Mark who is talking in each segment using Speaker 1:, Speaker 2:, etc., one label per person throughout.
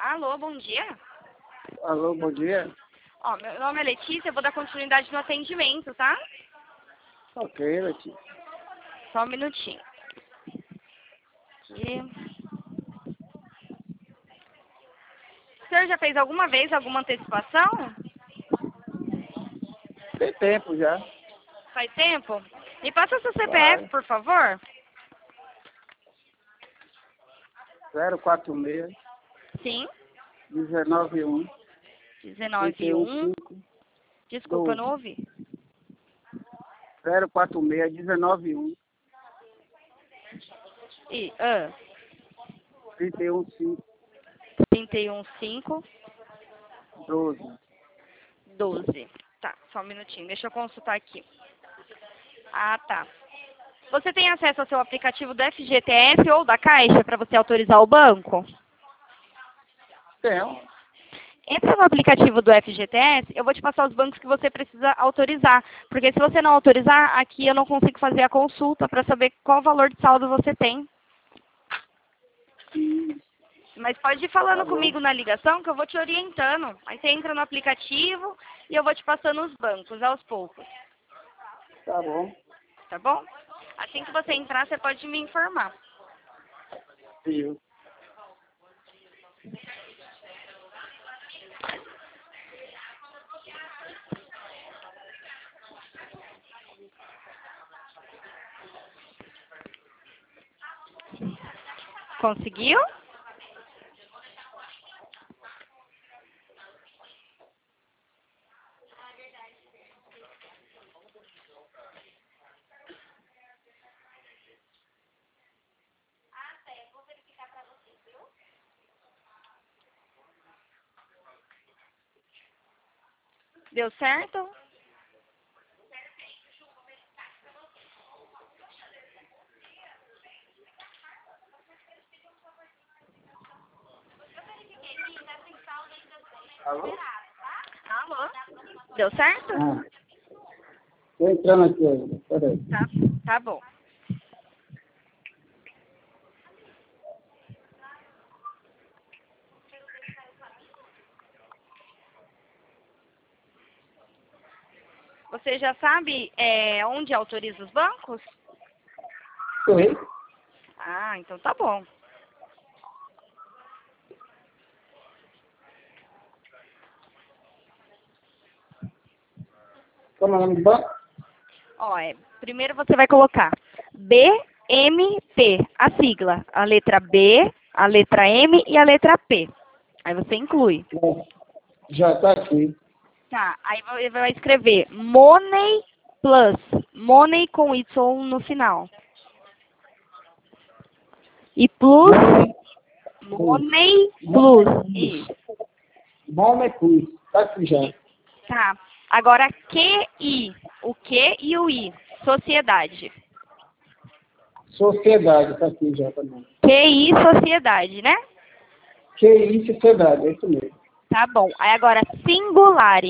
Speaker 1: Alô, bom dia.
Speaker 2: Alô, bom dia.
Speaker 1: Ó, meu nome é Letícia, eu vou dar continuidade no atendimento, tá?
Speaker 2: Ok, Letícia.
Speaker 1: Só um minutinho. Aqui. O senhor já fez alguma vez alguma antecipação?
Speaker 2: Tem tempo já.
Speaker 1: Faz tempo? Me passa seu CPF,
Speaker 2: Vai.
Speaker 1: por favor.
Speaker 2: 046
Speaker 1: Sim.
Speaker 2: 191
Speaker 1: 191.
Speaker 2: 315
Speaker 1: Desculpa,
Speaker 2: 12.
Speaker 1: não ouvi.
Speaker 2: 046 191
Speaker 1: E,
Speaker 2: 315
Speaker 1: 315
Speaker 2: 12.
Speaker 1: 12. Tá, só um minutinho. Deixa eu consultar aqui. Ah, tá. Você tem acesso ao seu aplicativo do FGTS ou da Caixa para você autorizar o banco?
Speaker 2: Tem.
Speaker 1: Entra no aplicativo do FGTS, eu vou te passar os bancos que você precisa autorizar. Porque se você não autorizar, aqui eu não consigo fazer a consulta para saber qual valor de saldo você tem. Mas pode ir falando
Speaker 2: Tá bom.
Speaker 1: comigo na ligação que eu vou te orientando. Aí você entra no aplicativo e eu vou te passando os bancos aos poucos.
Speaker 2: Tá bom.
Speaker 1: Tá bom? Assim que você entrar, você pode me informar.
Speaker 2: Viu?
Speaker 1: Conseguiu? Deu certo?
Speaker 2: Alô?
Speaker 1: Alô? Deu certo?
Speaker 2: Ah, tô entrando aqui ainda. Peraí.
Speaker 1: Tá bom. Você já sabe onde autoriza os bancos?
Speaker 2: Oi?
Speaker 1: Ah, então tá bom.
Speaker 2: Como é o nome do banco?
Speaker 1: Ó, primeiro você vai colocar BMP, a sigla. A letra B, a letra M e a letra P. Aí você inclui.
Speaker 2: Já tá aqui.
Speaker 1: Tá, aí vai escrever Money Plus. Money com Y no final. E Plus, Money Plus. Isso.
Speaker 2: Money Plus. Tá aqui já.
Speaker 1: Tá. Agora QI. O Q e o I. Sociedade.
Speaker 2: Sociedade. Tá aqui já também.
Speaker 1: QI Sociedade, né?
Speaker 2: QI Sociedade. É isso mesmo.
Speaker 1: Tá bom. Aí agora Singulari.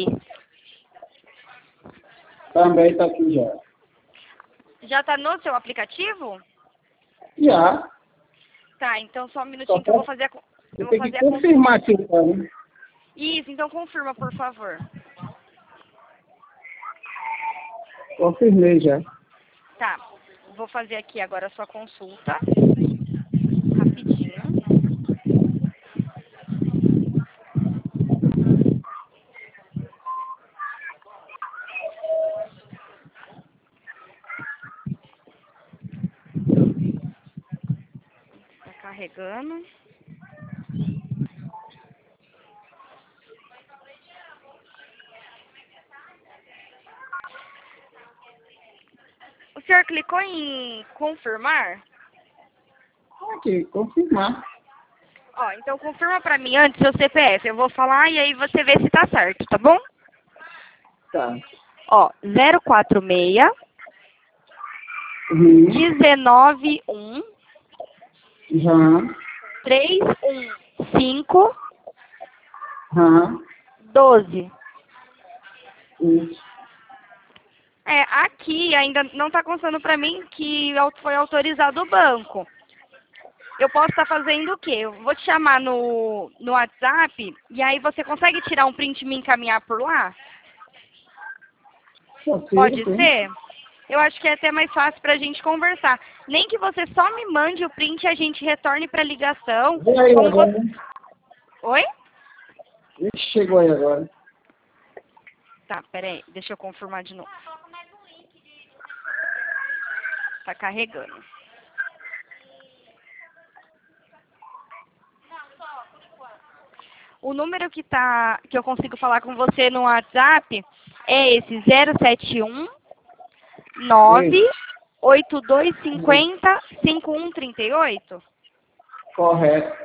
Speaker 2: Também tá aqui já.
Speaker 1: Já tá no seu aplicativo?
Speaker 2: Já.
Speaker 1: Tá, então só um minutinho que eu vou fazer a... Eu vou
Speaker 2: Tem
Speaker 1: fazer
Speaker 2: que
Speaker 1: a...
Speaker 2: confirmar aqui então, né?
Speaker 1: Isso, então confirma, por favor.
Speaker 2: Confirmei já.
Speaker 1: Tá. Vou fazer aqui agora a sua consulta. Rapidinho. Tá carregando. O senhor clicou em confirmar?
Speaker 2: Aqui, confirmar.
Speaker 1: Ó, então confirma pra mim antes seu CPF. Eu vou falar e aí você vê se tá certo, tá bom?
Speaker 2: Tá.
Speaker 1: Ó, 046
Speaker 2: Uhum.
Speaker 1: 191
Speaker 2: Já.
Speaker 1: 315
Speaker 2: Já.
Speaker 1: 12.
Speaker 2: Isso.
Speaker 1: Aqui ainda não tá constando pra mim que foi autorizado o banco. eu posso estar fazendo o quê? Eu vou te chamar no WhatsApp e aí você consegue tirar um print e me encaminhar por lá? Pode
Speaker 2: Sim.
Speaker 1: ser? Eu acho que é até mais fácil para a gente conversar. Nem que você só me mande o print e a gente retorne para a ligação.
Speaker 2: Vem aí
Speaker 1: Como
Speaker 2: agora,
Speaker 1: você...
Speaker 2: né?
Speaker 1: Oi?
Speaker 2: Ixi, chegou aí agora.
Speaker 1: Tá, peraí, deixa eu confirmar de novo. Tá carregando. O número que eu consigo falar com você no WhatsApp é esse 071
Speaker 2: Isso.
Speaker 1: 98250 5138.
Speaker 2: Correto.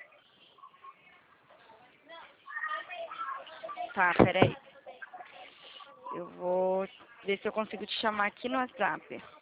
Speaker 1: Tá, peraí. Eu vou ver se eu consigo te chamar aqui no WhatsApp.